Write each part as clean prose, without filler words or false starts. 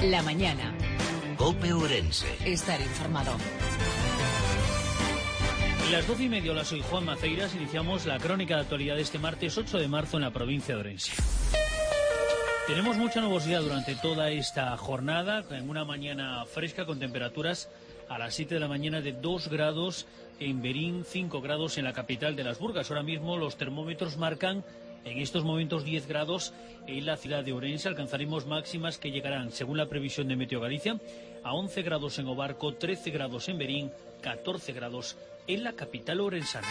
La mañana. COPE Ourense. Estar informado. Las 12:30, hola, soy Juan Maceiras. Iniciamos la crónica de actualidad de este martes 8 de marzo en la provincia de Ourense. Tenemos mucha nubosidad durante toda esta jornada, en una mañana fresca con temperaturas a las 7 de la mañana de 2 grados en Berín, 5 grados en la capital de Las Burgas. Ahora mismo los termómetros marcan en estos momentos 10 grados en la ciudad de Ourense. Alcanzaremos máximas que llegarán, según la previsión de Meteo Galicia, a 11 grados en Obarco, 13 grados en Berín, 14 grados en la capital ourensana.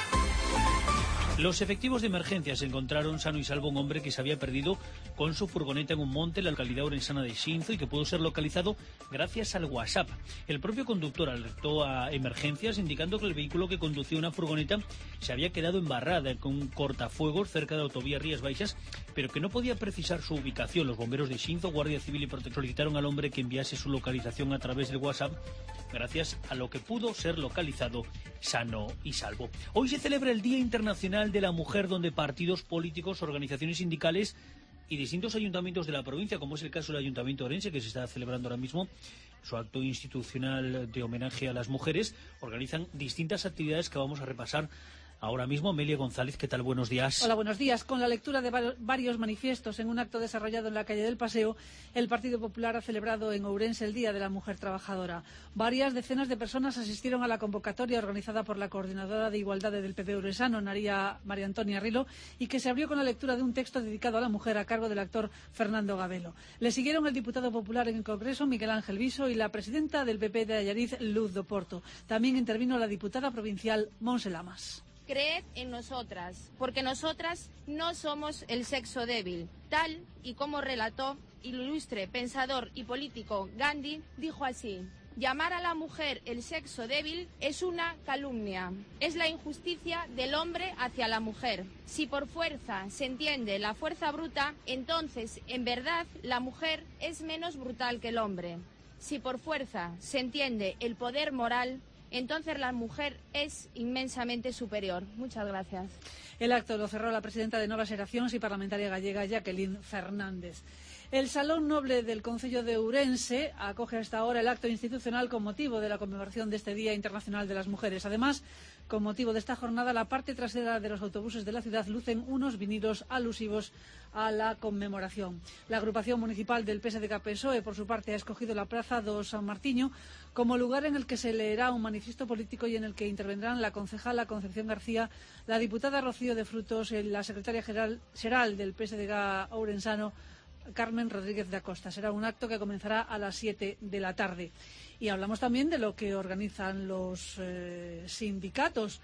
Los efectivos de emergencias encontraron sano y salvo un hombre que se había perdido con su furgoneta en un monte en la localidad ourensana de Xinzo y que pudo ser localizado gracias al WhatsApp. El propio conductor alertó a emergencias indicando que el vehículo que conducía una furgoneta se había quedado embarrada con un cortafuegos cerca de la autovía Rías Baixas, pero que no podía precisar su ubicación. Los bomberos de Xinzo, Guardia Civil y Protección solicitaron al hombre que enviase su localización a través del WhatsApp, gracias a lo que pudo ser localizado sano y salvo. Hoy se celebra el Día Internacional de la Mujer, donde partidos políticos, organizaciones sindicales y distintos ayuntamientos de la provincia, como es el caso del Ayuntamiento de Ourense, que se está celebrando ahora mismo su acto institucional de homenaje a las mujeres, organizan distintas actividades que vamos a repasar ahora mismo. Amelia González, ¿qué tal? Buenos días. Hola, buenos días. Con la lectura de varios manifiestos en un acto desarrollado en la calle del Paseo, el Partido Popular ha celebrado en Ourense el Día de la Mujer Trabajadora. Varias decenas de personas asistieron a la convocatoria organizada por la Coordinadora de Igualdad del PP Ourensano, María Antonia Rilo, y que se abrió con la lectura de un texto dedicado a la mujer a cargo del actor Fernando Gabelo. Le siguieron el diputado popular en el Congreso, Miguel Ángel Viso, y la presidenta del PP de Allariz, Luz do Porto. También intervino la diputada provincial, Montse Lamas. Creed en nosotras, porque nosotras no somos el sexo débil, tal y como relató el ilustre pensador y político Gandhi. Dijo así: llamar a la mujer el sexo débil es una calumnia, es la injusticia del hombre hacia la mujer. Si por fuerza se entiende la fuerza bruta, entonces en verdad la mujer es menos brutal que el hombre. Si por fuerza se entiende el poder moral, entonces la mujer es inmensamente superior. Muchas gracias. El acto lo cerró la presidenta de Novas Xeracións y parlamentaria gallega Jacqueline Fernández. El Salón Noble del Concello de Ourense acoge hasta ahora el acto institucional con motivo de la conmemoración de este Día Internacional de las Mujeres. Además, con motivo de esta jornada, la parte trasera de los autobuses de la ciudad lucen unos vinilos alusivos a la conmemoración. La agrupación municipal del PSDG-PSOE, por su parte, ha escogido la Plaza do San Martiño como lugar en el que se leerá un manifiesto político y en el que intervendrán la concejala Concepción García, la diputada Rocío de Frutos y la secretaria xeral del PSDG ourensano, Carmen Rodríguez da Costa. Será un acto que comenzará a las 7 de la tarde. Y hablamos también de lo que organizan los sindicatos.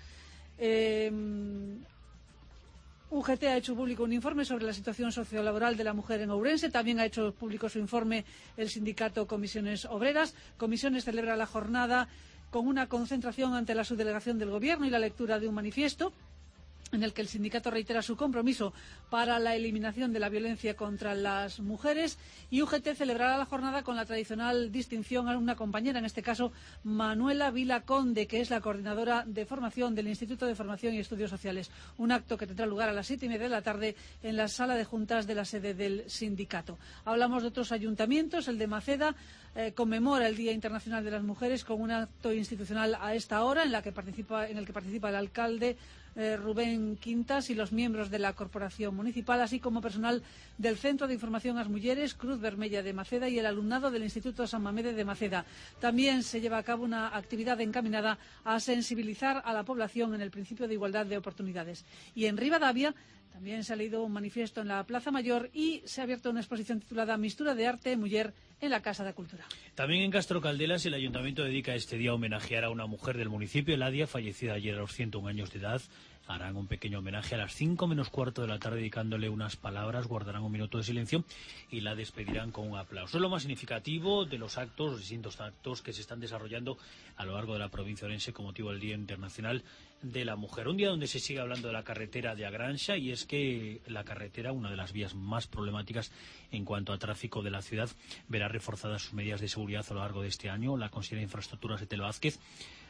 UGT ha hecho público un informe sobre la situación sociolaboral de la mujer en Ourense. También ha hecho público su informe el sindicato Comisiones Obreras. Comisiones celebra la jornada con una concentración ante la subdelegación del Gobierno y la lectura de un manifiesto en el que el sindicato reitera su compromiso para la eliminación de la violencia contra las mujeres, y UGT celebrará la jornada con la tradicional distinción a una compañera, en este caso Manuela Vila Conde, que es la coordinadora de formación del Instituto de Formación y Estudios Sociales. Un acto que tendrá lugar a las 7:30 de la tarde en la sala de juntas de la sede del sindicato. Hablamos de otros ayuntamientos. El de Maceda conmemora el Día Internacional de las Mujeres con un acto institucional a esta hora en el que participa el alcalde Rubén Quintas y los miembros de la corporación municipal, así como personal del Centro de Información ás Mulleres, Cruz Vermella de Maceda, y el alumnado del Instituto San Mamede de Maceda. También se lleva a cabo una actividad encaminada a sensibilizar a la población en el principio de igualdad de oportunidades. Y en Ribadavia también se ha leído un manifiesto en la Plaza Mayor y se ha abierto una exposición titulada Mistura de Arte e Muller en la Casa da Cultura. También en Castro Caldelas el Ayuntamiento dedica este día a homenajear a una mujer del municipio, Eladia, fallecida ayer a los 101 años de edad. Harán un pequeño homenaje a las 5 menos cuarto de la tarde, dedicándole unas palabras, guardarán un minuto de silencio y la despedirán con un aplauso. Es lo más significativo de los actos, los distintos actos que se están desarrollando a lo largo de la provincia de Ourense con motivo del Día Internacional de la Mujer. Un día donde se sigue hablando de la carretera de Agranxa, y es que la carretera, una de las vías más problemáticas en cuanto a tráfico de la ciudad, verá reforzadas sus medidas de seguridad a lo largo de este año. La consejera de Infraestructuras, Etel Vázquez,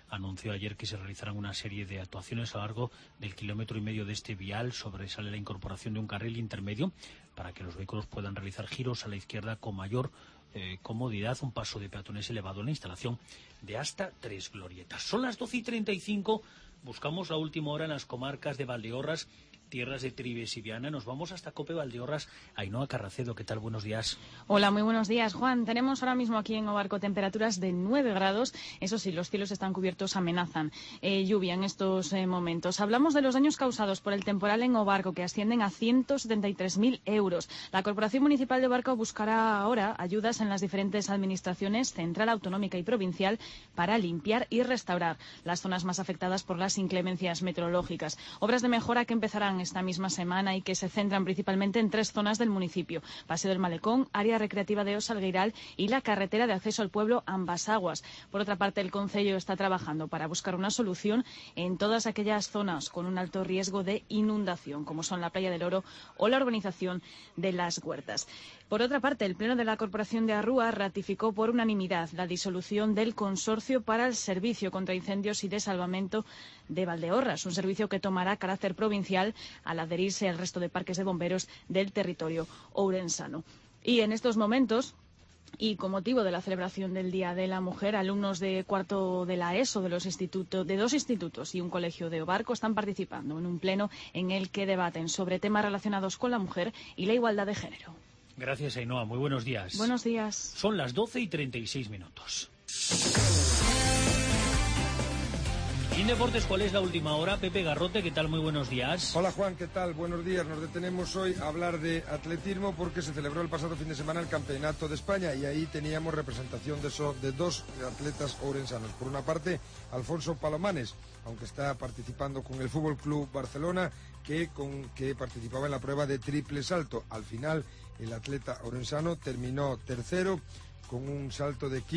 anunció ayer que se realizarán una serie de actuaciones a lo largo del 1,5 kilómetros de este vial. Sobresale la incorporación de un carril intermedio para que los vehículos puedan realizar giros a la izquierda con mayor comodidad, un paso de peatones elevado en la instalación de hasta 3 glorietas. Son las 12:35, buscamos la última hora en las comarcas de Valdeorras, tierras de Trives y Viana. Nos vamos hasta Cope Valdeorras. Ainhoa Carracedo, ¿qué tal? Buenos días. Hola, muy buenos días, Juan. Tenemos ahora mismo aquí en Obarco temperaturas de 9 grados. Eso sí, los cielos están cubiertos, amenazan lluvia en estos momentos. Hablamos de los daños causados por el temporal en Obarco, que ascienden a 173.000 euros. La Corporación Municipal de Obarco buscará ahora ayudas en las diferentes administraciones central, autonómica y provincial para limpiar y restaurar las zonas más afectadas por las inclemencias meteorológicas. Obras de mejora que empezarán esta misma semana y que se centran principalmente en 3 zonas del municipio: Paseo del Malecón, área recreativa de Osalgueiral y la carretera de acceso al pueblo Ambasaguas. Por otra parte, el Concello está trabajando para buscar una solución en todas aquellas zonas con un alto riesgo de inundación, como son la Playa del Oro o la urbanización de Las Huertas. Por otra parte, el Pleno de la Corporación de Arrúa ratificó por unanimidad la disolución del Consorcio para el Servicio contra Incendios y de Salvamento de Valdeorras, un servicio que tomará carácter provincial al adherirse al resto de parques de bomberos del territorio ourensano. Y en estos momentos, y con motivo de la celebración del Día de la Mujer, alumnos de cuarto de la ESO de 2 institutos y un colegio de Obarco están participando en un pleno en el que debaten sobre temas relacionados con la mujer y la igualdad de género. Gracias, Ainhoa. Muy buenos días. Buenos días. Son las 12:36. En deportes, ¿cuál es la última hora? Pepe Garrote, ¿qué tal? Muy buenos días. Hola Juan, ¿qué tal? Buenos días. Nos detenemos hoy a hablar de atletismo porque se celebró el pasado fin de semana el Campeonato de España y ahí teníamos representación de 2 atletas ourensanos. Por una parte, Alfonso Palomanes, aunque está participando con el FC Barcelona, que participaba en la prueba de triple salto. Al final, el atleta ourensano terminó tercero con un salto de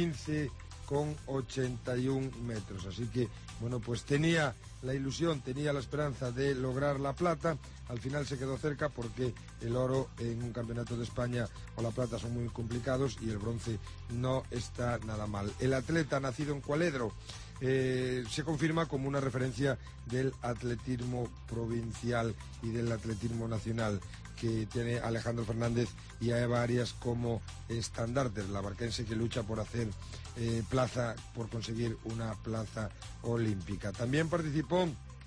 15,81 metros. Así que, bueno, pues tenía la ilusión, tenía la esperanza de lograr la plata. Al final se quedó cerca porque el oro en un campeonato de España o la plata son muy complicados y el bronce no está nada mal. El atleta nacido en Cualedro se confirma como una referencia del atletismo provincial y del atletismo nacional, que tiene a Alejandro Fernández y a Eva Arias como estandartes, la barquense que lucha por hacer por conseguir una plaza olímpica. También participó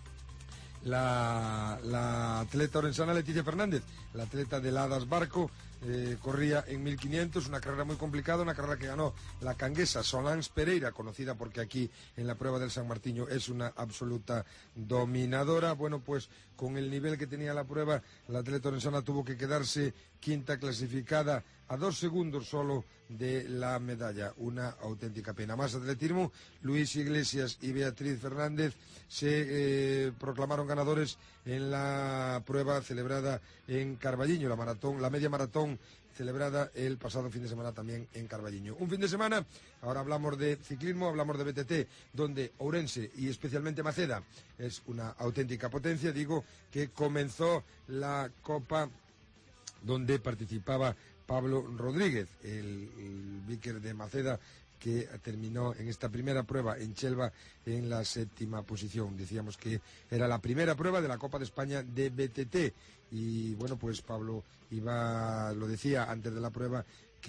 la atleta orensana Leticia Fernández, la atleta del Hadas Barco. Corría en 1500, una carrera muy complicada, una carrera que ganó la canguesa Solans Pereira, conocida porque aquí en la prueba del San Martiño es una absoluta dominadora. Bueno, pues con el nivel que tenía la prueba, la atleta orensana tuvo que quedarse quinta clasificada, a 2 segundos solo de la medalla. Una auténtica pena. Más atletismo, Luis Iglesias y Beatriz Fernández se proclamaron ganadores en la prueba celebrada en Carballiño, la media maratón celebrada el pasado fin de semana también en Carballiño. Un fin de semana, ahora hablamos de ciclismo, hablamos de BTT, donde Ourense y especialmente Maceda es una auténtica potencia. Digo que comenzó la Copa donde participaba Pablo Rodríguez, el víquer de Maceda, que terminó en esta primera prueba en Chelva en la 7ª posición. Decíamos que era la primera prueba de la Copa de España de BTT y bueno, pues Pablo lo decía antes de la prueba,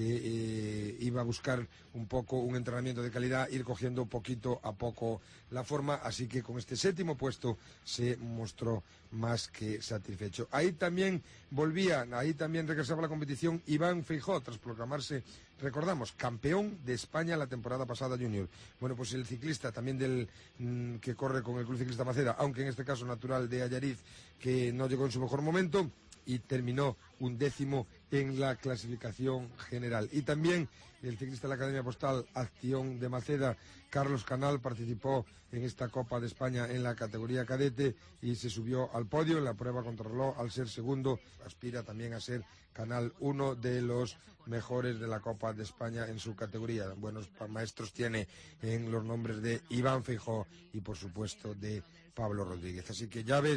que iba a buscar un poco un entrenamiento de calidad, ir cogiendo poquito a poco la forma, así que con este 7º puesto se mostró más que satisfecho. Ahí también regresaba a la competición Iván Feijó, tras proclamarse, recordamos, campeón de España la temporada pasada junior. Bueno, pues el ciclista también que corre con el Club Ciclista Maceda, aunque en este caso natural de Allariz, que no llegó en su mejor momento y terminó 11º en la clasificación general. Y también el ciclista de la Academia Postal Acción de Maceda, Carlos Canal, participó en esta Copa de España en la categoría cadete y se subió al podio en la prueba contrarreloj al ser segundo. Aspira también a ser Canal uno de los mejores de la Copa de España en su categoría. Buenos maestros tiene en los nombres de Iván Feijó y por supuesto de Pablo Rodríguez. Así que ya ves,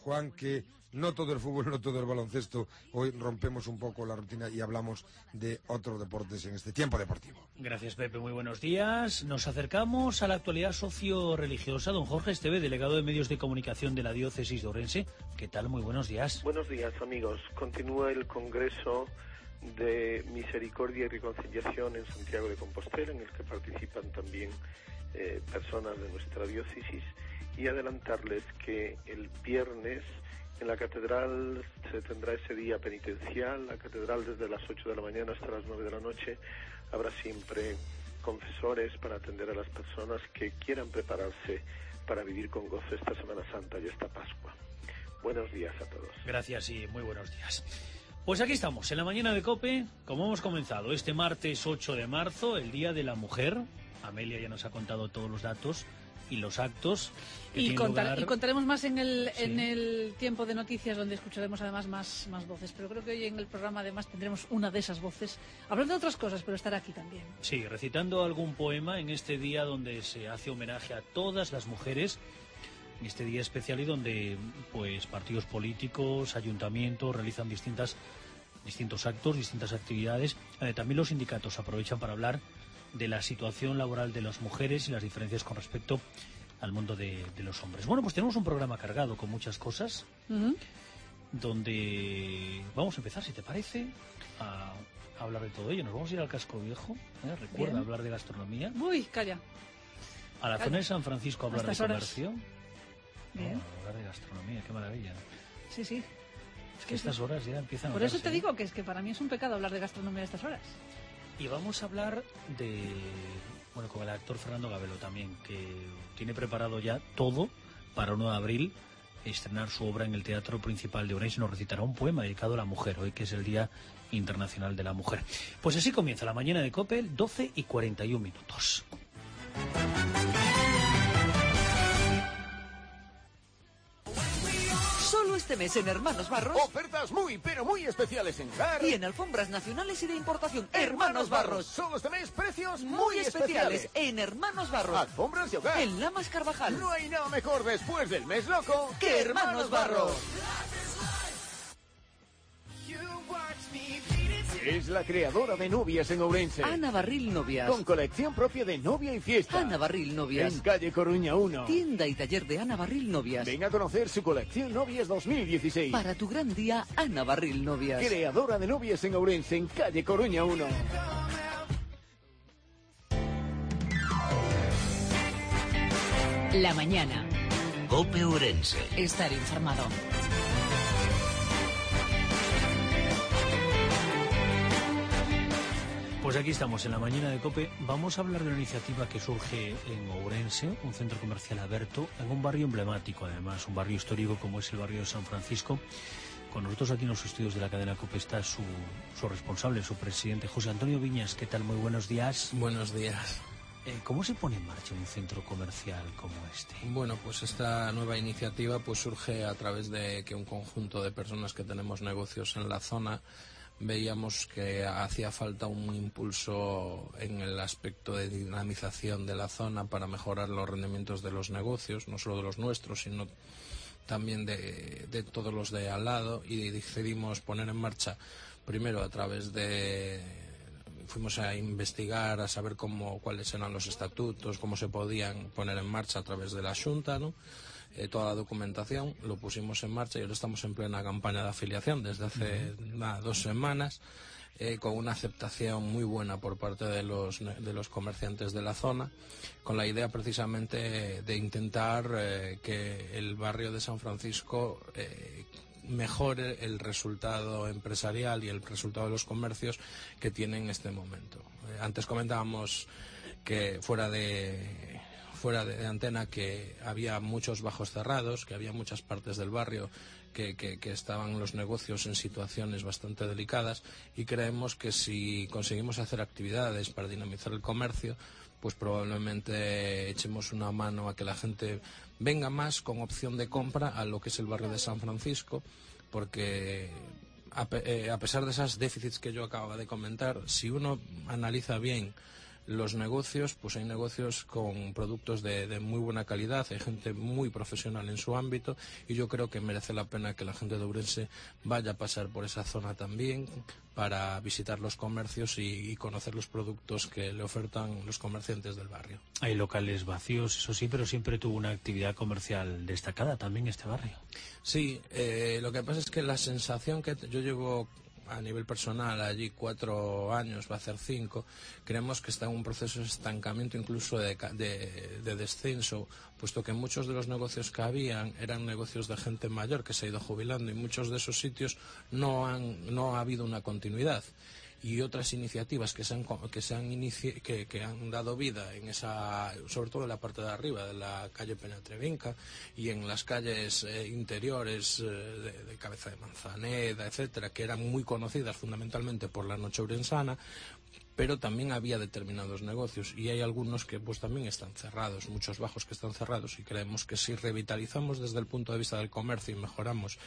Juan, que no todo el fútbol, no todo el baloncesto. Hoy rompemos un poco la rutina y hablamos de otros deportes en este tiempo deportivo. Gracias, Pepe. Muy buenos días. Nos acercamos a la actualidad socio-religiosa. Don Jorge Esteve, delegado de Medios de Comunicación de la Diócesis de Ourense. ¿Qué tal? Muy buenos días. Buenos días, amigos. Continúa el Congreso de Misericordia y Reconciliación en Santiago de Compostela, en el que participan también personas de nuestra diócesis, y adelantarles que el viernes en la catedral se tendrá ese día penitencial. La catedral desde las 8 de la mañana hasta las 9 de la noche habrá siempre confesores para atender a las personas que quieran prepararse para vivir con gozo esta Semana Santa y esta Pascua. Buenos días a todos. Gracias y muy buenos días. Pues aquí estamos, en la mañana de COPE, como hemos comenzado, este martes 8 de marzo, el Día de la Mujer. Amelia ya nos ha contado todos los datos y los actos que y tienen lugar. contaremos más en el tiempo de noticias, donde escucharemos además más voces, pero creo que hoy en el programa además tendremos una de esas voces hablando de otras cosas, pero estará aquí también. Sí, recitando algún poema en este día donde se hace homenaje a todas las mujeres, en este día especial, y donde pues partidos políticos, ayuntamientos realizan distintos actos, distintas actividades. También los sindicatos aprovechan para hablar de la situación laboral de las mujeres y las diferencias con respecto al mundo de los hombres. Bueno, pues tenemos un programa cargado con muchas cosas, donde vamos a empezar, si te parece, a hablar de todo ello. Nos vamos a ir al Casco Viejo, recuerda, hablar de gastronomía. Uy, calla. A la zona de San Francisco, a hablar de comercio. Bien. Hablar de gastronomía, qué maravilla. Sí. Es que estas horas ya empiezan a Por eso te digo que es que para mí es un pecado hablar de gastronomía a estas horas. Y vamos a hablar con el actor Fernando Gabelo también, que tiene preparado ya todo para 1 de abril estrenar su obra en el Teatro Principal de Ourense. Nos recitará un poema dedicado a la mujer, hoy que es el Día Internacional de la Mujer. Pues así comienza la mañana de COPE, 12:41. Solo este mes en Hermanos Barros. Ofertas muy, pero muy especiales en Car. Y en alfombras nacionales y de importación. Hermanos Barros. Solo este mes precios muy especiales en Hermanos Barros. Alfombras de hogar. En Lamas Carvajal. No hay nada mejor después del mes loco que Hermanos Barros. Es la creadora de novias en Ourense. Ana Barril Novias. Con colección propia de novia y fiesta. Ana Barril Novias. En calle Coruña 1. Tienda y taller de Ana Barril Novias. Ven a conocer su colección Novias 2016. Para tu gran día, Ana Barril Novias. Creadora de novias en Ourense, en calle Coruña 1. La mañana. COPE Ourense. Estar informado. Pues aquí estamos, en la mañana de COPE. Vamos a hablar de una iniciativa que surge en Ourense, un centro comercial abierto, en un barrio emblemático, además, un barrio histórico como es el barrio de San Francisco. Con nosotros aquí en los estudios de la cadena COPE está su responsable, su presidente, José Antonio Viñas. ¿Qué tal? Muy buenos días. Buenos días. ¿Cómo se pone en marcha un centro comercial como este? Bueno, pues esta nueva iniciativa pues surge a través de que un conjunto de personas que tenemos negocios en la zona veíamos que hacía falta un impulso en el aspecto de dinamización de la zona para mejorar los rendimientos de los negocios, no solo de los nuestros, sino también de todos los de al lado, y decidimos poner en marcha, primero a través de... Fuimos a investigar, a saber cuáles eran los estatutos, cómo se podían poner en marcha a través de la Xunta, ¿no? Toda la documentación, lo pusimos en marcha y ahora estamos en plena campaña de afiliación desde hace 2 semanas, con una aceptación muy buena por parte de los comerciantes de la zona, con la idea precisamente de intentar que el barrio de San Francisco mejore el resultado empresarial y el resultado de los comercios que tiene en este momento. Antes comentábamos que fuera de antena que había muchos bajos cerrados, que había muchas partes del barrio que estaban los negocios en situaciones bastante delicadas, y creemos que si conseguimos hacer actividades para dinamizar el comercio, pues probablemente echemos una mano a que la gente venga más con opción de compra a lo que es el barrio de San Francisco, porque a pesar de esos déficits que yo acababa de comentar, si uno analiza bien los negocios, pues hay negocios con productos de muy buena calidad, hay gente muy profesional en su ámbito, y yo creo que merece la pena que la gente de Ourense vaya a pasar por esa zona también para visitar los comercios y conocer los productos que le ofertan los comerciantes del barrio. Hay locales vacíos, eso sí, pero siempre tuvo una actividad comercial destacada también este barrio. Sí, lo que pasa es que la sensación que yo llevo a nivel personal allí 4 años, va a ser 5, creemos que está en un proceso de estancamiento, incluso de descenso, puesto que muchos de los negocios que habían eran negocios de gente mayor que se ha ido jubilando, y muchos de esos sitios no ha habido una continuidad. Y otras iniciativas que han dado vida en esa, sobre todo en la parte de arriba de la calle Peña-Trevinca y en las calles interiores de Cabeza de Manzaneda, etcétera, que eran muy conocidas fundamentalmente por la noche ourensana, pero también había determinados negocios, y hay algunos que pues también están cerrados, muchos bajos que están cerrados, y creemos que si revitalizamos desde el punto de vista del comercio y mejoramos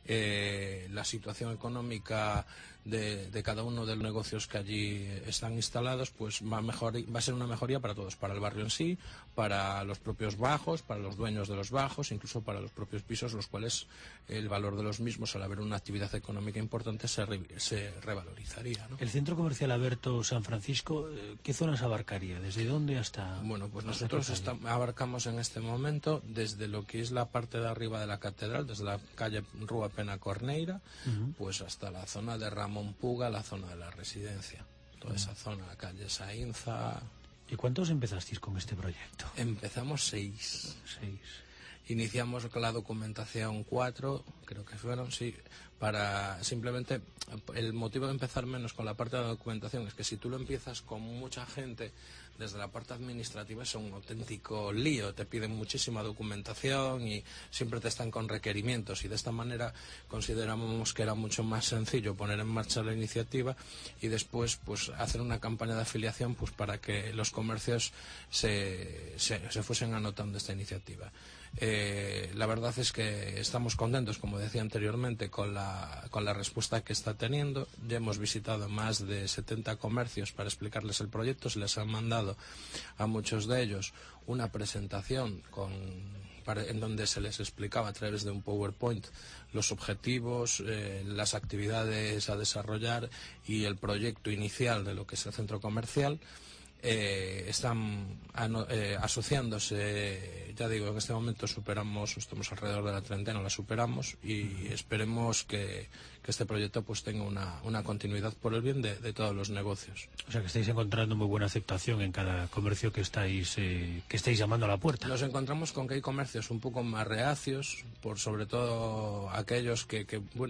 la situación económica de cada uno de los negocios que allí están instalados, pues va a ser una mejoría para todos, para el barrio en sí, para los propios bajos, para los dueños de los bajos, incluso para los propios pisos, los cuales el valor de los mismos, al haber una actividad económica importante, se revalorizaría, ¿no? El centro comercial Alberto San Francisco, ¿qué zonas abarcaría? ¿Desde dónde hasta...? Bueno, pues nosotros abarcamos en este momento desde lo que es la parte de arriba de la catedral, desde la calle Rúa Pena Corneira, pues hasta la zona de Ramón Puga, la zona de la residencia. Toda esa zona, la calle Sainza. ¿Y cuántos empezasteis con este proyecto? Empezamos 6. Iniciamos con la documentación 4, creo que fueron, sí, para simplemente, el motivo de empezar menos con la parte de la documentación es que si tú lo empiezas con mucha gente, desde la parte administrativa es un auténtico lío, te piden muchísima documentación y siempre te están con requerimientos, y de esta manera consideramos que era mucho más sencillo poner en marcha la iniciativa y después pues hacer una campaña de afiliación pues para que los comercios se fuesen anotando esta iniciativa. La verdad es que estamos contentos, como decía anteriormente, con la respuesta que está teniendo. Ya hemos visitado más de 70 comercios para explicarles el proyecto. Se les han mandado a muchos de ellos una presentación en donde se les explicaba a través de un PowerPoint los objetivos, las actividades a desarrollar y el proyecto inicial de lo que es el centro comercial. Están asociándose, ya digo, en este momento estamos alrededor de la treintena, la superamos, y esperemos que este proyecto pues tenga una continuidad por el bien de todos los negocios. O sea que estáis encontrando muy buena aceptación en cada comercio que estáis llamando a la puerta. Nos encontramos con que hay comercios un poco más reacios, por sobre todo aquellos que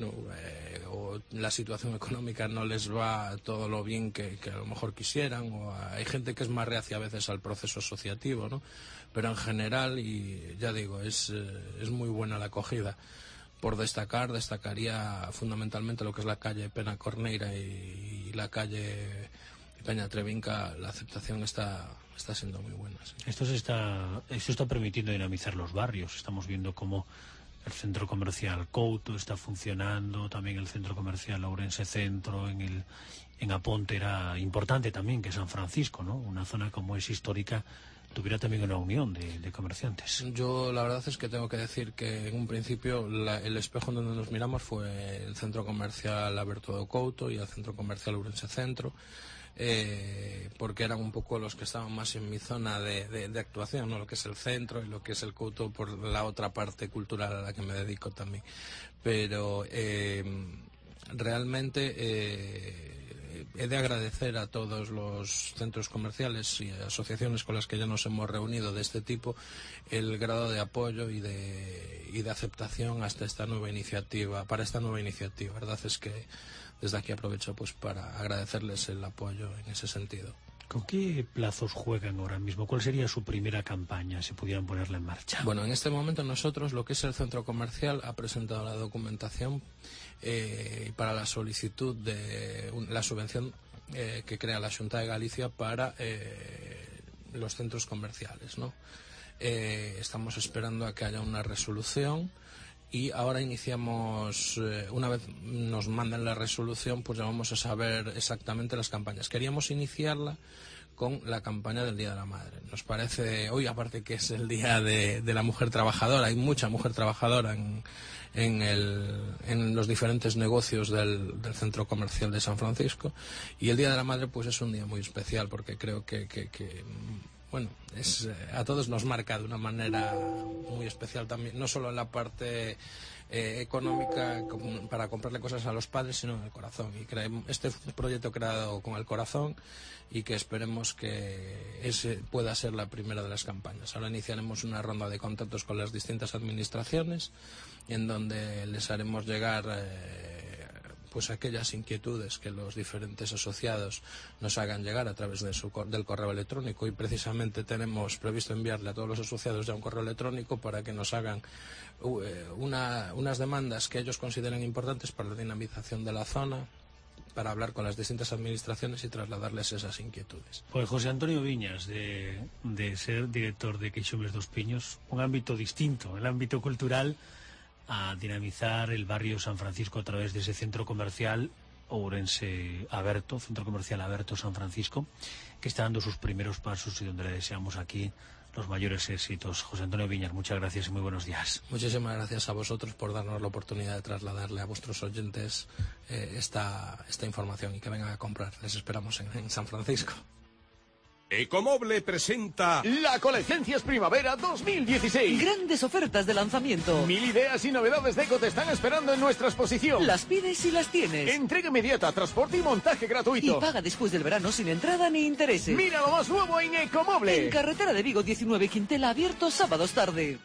o la situación económica no les va todo lo bien que a lo mejor quisieran, o hay gente que es más reacia a veces al proceso asociativo, ¿no? Pero en general, y ya digo, es muy buena la acogida. Por destacaría fundamentalmente lo que es la calle Pena Corneira y la calle Peña Trevinca. La aceptación está siendo muy buena. Sí. Esto está permitiendo dinamizar los barrios. Estamos viendo cómo el centro comercial Couto está funcionando, también el centro comercial Ourense Centro, en Aponte era importante también que San Francisco, ¿no? Una zona como es histórica, tuviera también una unión de comerciantes. Yo la verdad es que tengo que decir que en un principio el espejo en donde nos miramos fue el centro comercial Alberto do Couto y el centro comercial Ourense Centro, porque eran un poco los que estaban más en mi zona de actuación, ¿no? Lo que es el centro y lo que es el Couto por la otra parte cultural a la que me dedico también. Pero realmente he de agradecer a todos los centros comerciales y asociaciones con las que ya nos hemos reunido de este tipo el grado de apoyo y de aceptación para esta nueva iniciativa. La verdad es que desde aquí aprovecho pues para agradecerles el apoyo en ese sentido. ¿Con qué plazos juegan ahora mismo? ¿Cuál sería su primera campaña, si pudieran ponerla en marcha? Bueno, en este momento nosotros, lo que es el centro comercial, ha presentado la documentación para la solicitud de la subvención que crea la Xunta de Galicia para los centros comerciales, ¿no? Estamos esperando a que haya una resolución. Y ahora iniciamos, una vez nos mandan la resolución, pues ya vamos a saber exactamente las campañas. Queríamos iniciarla con la campaña del Día de la Madre. Nos parece, hoy aparte que es el Día de la Mujer Trabajadora, hay mucha mujer trabajadora en los diferentes negocios del centro comercial de San Francisco, y el Día de la Madre pues es un día muy especial porque creo que bueno, a todos nos marca de una manera muy especial también, no solo en la parte económica para comprarle cosas a los padres, sino en el corazón. Y este es un proyecto creado con el corazón y que esperemos que ese pueda ser la primera de las campañas. Ahora iniciaremos una ronda de contactos con las distintas administraciones en donde les haremos llegar pues aquellas inquietudes que los diferentes asociados nos hagan llegar a través del correo electrónico, y precisamente tenemos previsto enviarle a todos los asociados ya un correo electrónico para que nos hagan unas demandas que ellos consideren importantes para la dinamización de la zona, para hablar con las distintas administraciones y trasladarles esas inquietudes. Pues José Antonio Viñas, de ser director de Queixumes dos Piños, un ámbito distinto, el ámbito cultural, a dinamizar el barrio San Francisco a través de ese centro comercial Ourense Aberto, Centro Comercial Aberto San Francisco, que está dando sus primeros pasos y donde le deseamos aquí los mayores éxitos. José Antonio Viñas, muchas gracias y muy buenos días. Muchísimas gracias a vosotros por darnos la oportunidad de trasladarle a vuestros oyentes esta información y que vengan a comprar. Les esperamos en San Francisco. Ecomoble presenta la Colecciones Primavera 2016. Grandes ofertas de lanzamiento. 1000 ideas y novedades de eco te están esperando en nuestra exposición. Las pides y las tienes. Entrega inmediata, transporte y montaje gratuito. Y paga después del verano sin entrada ni intereses. Mira lo más nuevo en Ecomoble. En Carretera de Vigo 19, Quintela, abierto sábados tarde.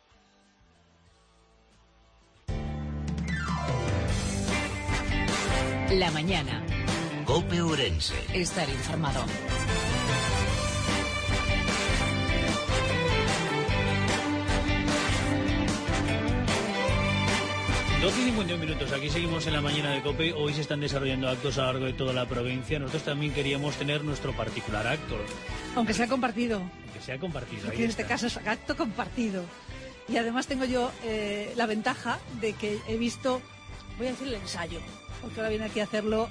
La mañana. COPE Ourense. Estar informado. 12:51. Aquí seguimos en la mañana de COPE. Hoy se están desarrollando actos a lo largo de toda la provincia. Nosotros también queríamos tener nuestro particular acto. Aunque sea compartido. Aunque sea compartido. Aquí en este caso es acto compartido. Y además tengo yo la ventaja de que he visto, voy a decir el ensayo, porque ahora viene aquí a hacerlo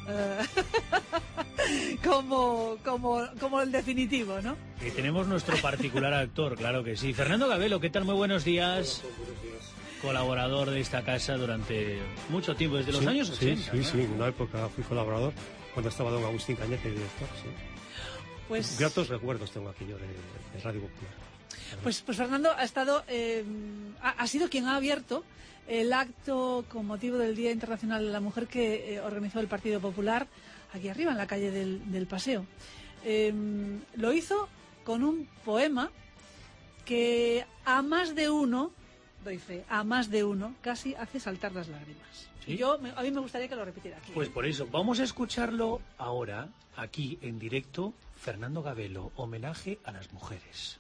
como el definitivo, ¿no? Y tenemos nuestro particular actor, claro que sí. Fernando Gabelo, ¿qué tal? Muy buenos días. Colaborador de esta casa durante mucho tiempo, desde los años 80. Sí, en una época fui colaborador cuando estaba don Agustín Cañete, director, sí. Pues gratos recuerdos tengo aquí yo de Radio Popular. Pues Fernando ha estado, ha sido quien ha abierto el acto con motivo del Día Internacional de la Mujer que organizó el Partido Popular aquí arriba en la calle del Paseo. Lo hizo con un poema que a más de uno, doy fe, a más de uno casi hace saltar las lágrimas. ¿Sí? A mí me gustaría que lo repitiera aquí. Pues por eso, vamos a escucharlo ahora, aquí en directo. Fernando Gabelo, homenaje a las mujeres.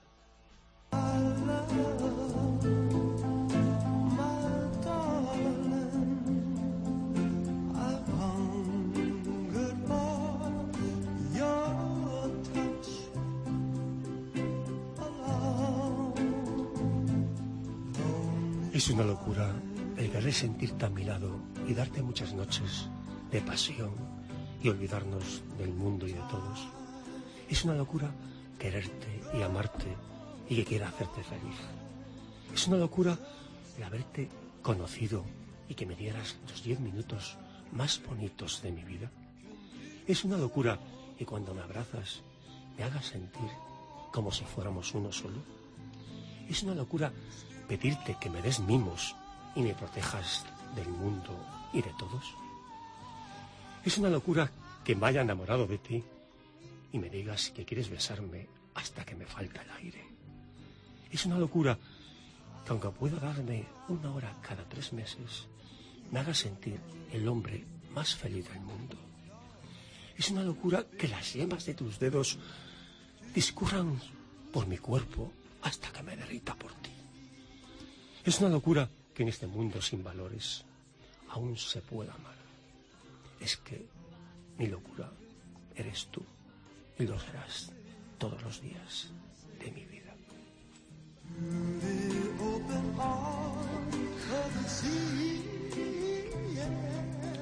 Es una locura el querer sentirte a mi lado y darte muchas noches de pasión y olvidarnos del mundo y de todos. Es una locura quererte y amarte y que quiera hacerte feliz. Es una locura el haberte conocido y que me dieras los 10 minutos más bonitos de mi vida. Es una locura que cuando me abrazas me hagas sentir como si fuéramos uno solo. Es una locura pedirte que me des mimos y me protejas del mundo y de todos. Es una locura que me haya enamorado de ti y me digas que quieres besarme hasta que me falta el aire. Es una locura que aunque pueda darme 1 hora cada 3 meses, me haga sentir el hombre más feliz del mundo. Es una locura que las yemas de tus dedos discurran por mi cuerpo hasta que me derrita por ti. Es una locura que en este mundo sin valores aún se pueda amar. Es que mi locura eres tú y lo serás todos los días de mi vida.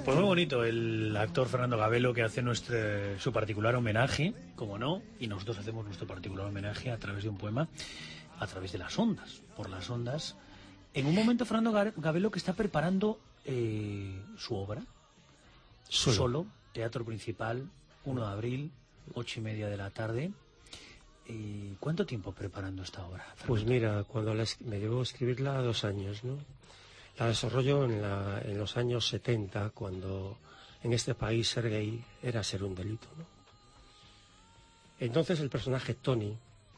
Pues muy bonito el actor Fernando Gabelo, que hace su particular homenaje, como no, y nosotros hacemos nuestro particular homenaje a través de un poema, a través de las ondas, por las ondas. En un momento Fernando Gabelo que está preparando su obra, Solo, Teatro Principal, 1 de abril, 8:30 de la tarde. ¿Cuánto tiempo preparando esta obra, Fernando? Pues mira, cuando me llevó a escribirla 2 años, ¿no? La desarrollo en los años 70, cuando en este país ser gay era ser un delito, ¿no? Entonces el personaje Tony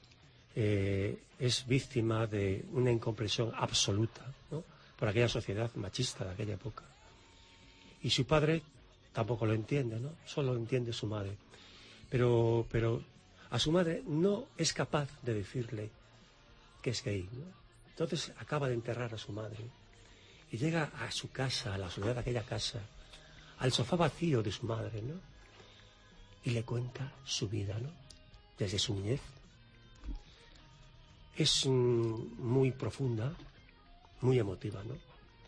es víctima de una incomprensión absoluta, ¿no?, por aquella sociedad machista de aquella época. Y su padre tampoco lo entiende, ¿no? Solo entiende su madre. Pero a su madre no es capaz de decirle que es gay, ¿no? Entonces acaba de enterrar a su madre. Y llega a su casa, a la soledad de aquella casa, al sofá vacío de su madre, ¿no? Y le cuenta su vida, ¿no? Desde su niñez. Es muy profunda, muy emotiva, ¿no?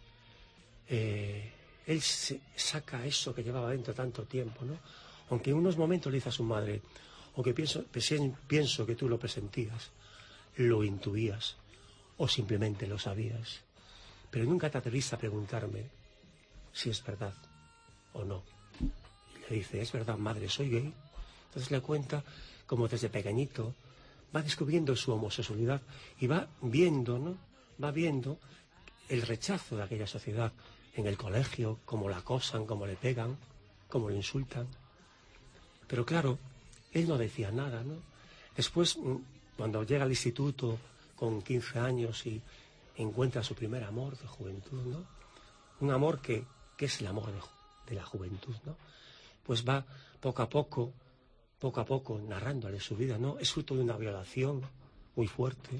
Él saca eso que llevaba dentro tanto tiempo, ¿no? Aunque en unos momentos le dice a su madre, aunque pienso que tú lo presentías, lo intuías o simplemente lo sabías, pero nunca te atreviste a preguntarme si es verdad o no. Y le dice, es verdad, madre, soy gay. Entonces le cuenta como desde pequeñito va descubriendo su homosexualidad y va viendo, ¿no? Va viendo el rechazo de aquella sociedad en el colegio, cómo la acosan, cómo le pegan, cómo le insultan. Pero claro, él no decía nada, ¿no? Después, cuando llega al instituto con 15 años y encuentra su primer amor de juventud, ¿no? Un amor que es el amor de la juventud, ¿no? Pues va poco a poco narrándole su vida, ¿no? Es fruto de una violación muy fuerte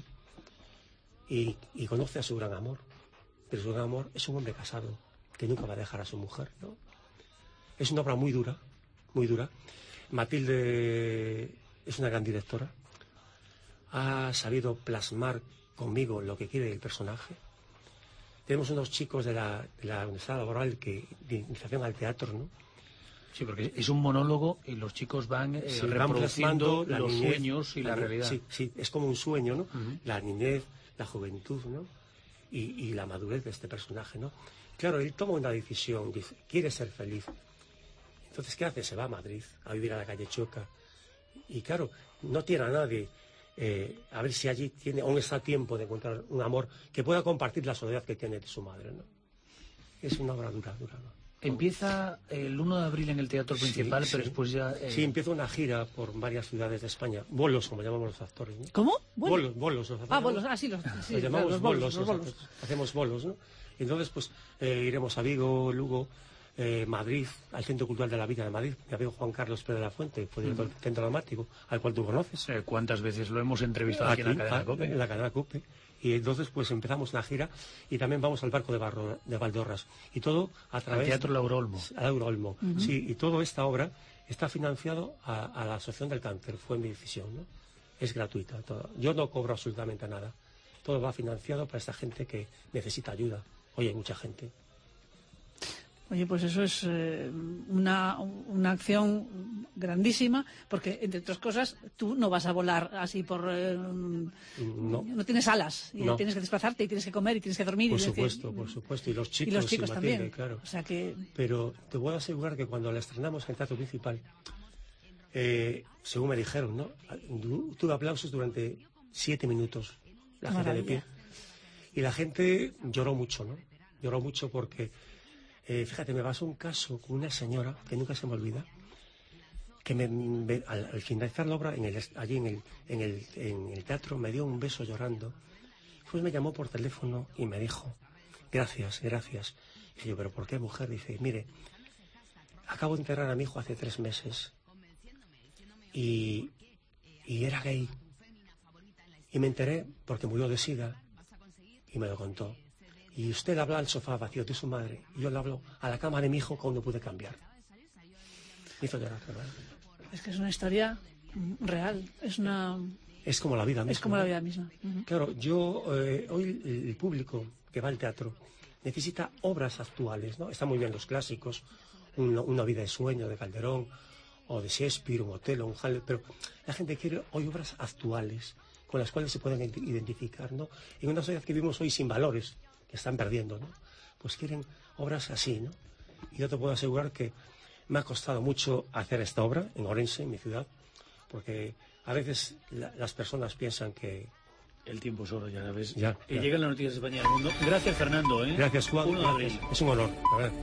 y conoce a su gran amor. Pero su gran amor es un hombre casado que nunca va a dejar a su mujer, ¿no? Es una obra muy dura, muy dura. Matilde es una gran directora. Ha sabido plasmar conmigo lo que quiere el personaje. Tenemos unos chicos de la Universidad Laboral de iniciación al teatro, ¿no? Sí, porque es un monólogo y los chicos van reproduciendo los sueños y la realidad. Sí, es como un sueño, ¿no? Uh-huh. La niñez, la juventud, ¿no? Y la madurez de este personaje, ¿no? Claro, él toma una decisión, dice, quiere ser feliz. Entonces, ¿qué hace? Se va a Madrid, a vivir a la calle Chueca. Y claro, no tiene a nadie. A ver si allí aún está a tiempo de encontrar un amor que pueda compartir la soledad que tiene de su madre, ¿no? Es una obra dura, ¿no? Empieza el 1 de abril en el Teatro Principal, pero después ya... Sí, empieza una gira por varias ciudades de España. Bolos, como llamamos los actores, ¿no? ¿Cómo? Bolos. Bolos, sí, los llamamos los bolos. Hacemos bolos, ¿no? Entonces, pues, iremos a Vigo, Lugo, Madrid, al Centro Cultural de la Vida de Madrid. Mi amigo Juan Carlos Pérez de la Fuente, fue director del Centro Dramático, al cual tú conoces. ¿Cuántas veces lo hemos entrevistado aquí en la cadena COPE? En la cadena COPE. Y entonces pues empezamos una gira y también vamos al Barco de Valdorras. Y todo a través... Al Teatro Laura Olmo. Laura Olmo, sí. Y toda esta obra está financiado a la Asociación del Cáncer. Fue mi decisión, ¿no? Es gratuita. Todo. Yo no cobro absolutamente nada. Todo va financiado para esta gente que necesita ayuda. Hoy hay mucha gente. Oye, pues eso es una acción grandísima, porque, entre otras cosas, tú no vas a volar así por... no tienes alas, y tienes que desplazarte, y tienes que comer, y tienes que dormir. Por supuesto, y los chicos Matilde, también, claro. O sea que... Pero te puedo asegurar que cuando la estrenamos en el Teatro Principal, según me dijeron, ¿no? Tuve aplausos durante 7 minutos, la gente de pie. Y la gente lloró mucho, ¿no? Lloró mucho porque... fíjate, me pasó un caso con una señora que nunca se me olvida, que al finalizar la obra allí en el teatro me dio un beso llorando. Después me llamó por teléfono y me dijo, gracias. Y yo, ¿pero por qué, mujer? Dice, mire, acabo de enterrar a mi hijo hace 3 meses y era gay. Y me enteré porque murió de sida y me lo contó. Y usted le habla al sofá vacío de su madre, y yo le hablo a la cama de mi hijo cuando pude cambiar. Me hizo llorar, ¿verdad? Es que es una historia real, es como la vida misma. Es como la vida misma. Uh-huh. Claro, hoy el público que va al teatro necesita obras actuales, ¿no? Están muy bien los clásicos, una vida de sueño de Calderón, o de Shakespeare, un Otelo, un Hamlet, pero la gente quiere hoy obras actuales con las cuales se pueden identificar, ¿no? En una sociedad que vivimos hoy sin valores, que están perdiendo, ¿no? Pues quieren obras así, ¿no? Y yo te puedo asegurar que me ha costado mucho hacer esta obra en Orense, en mi ciudad, porque a veces las personas piensan que... El tiempo es oro, ya sabes. Ya. Llegan las noticias de España y del mundo. Gracias, Fernando. Gracias, Juan. 1 de abril. Es un honor, la verdad.